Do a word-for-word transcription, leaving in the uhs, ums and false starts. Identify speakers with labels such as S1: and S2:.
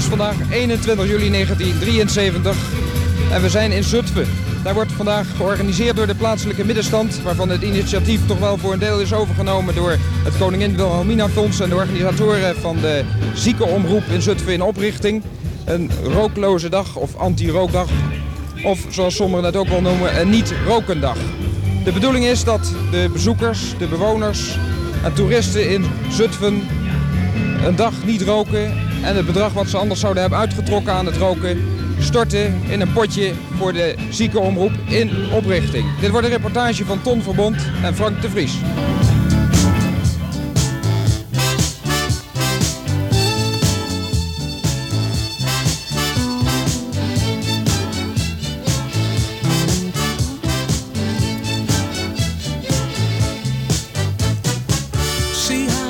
S1: is vandaag eenentwintig juli negentiendrieënzeventig en we zijn in Zutphen. Daar wordt vandaag georganiseerd door de plaatselijke middenstand, waarvan het initiatief toch wel voor een deel is overgenomen door het Koningin Wilhelmina Fonds en de organisatoren van de ziekenomroep in Zutphen in oprichting. Een rookloze dag of anti-rookdag, of zoals sommigen het ook wel noemen, een niet-rokendag. De bedoeling is dat de bezoekers, de bewoners en toeristen in Zutphen een dag niet roken en het bedrag wat ze anders zouden hebben uitgetrokken aan het roken storten in een potje voor de ziekenomroep in oprichting. Dit wordt een reportage van Ton Verbond en Frank de Vries.
S2: See how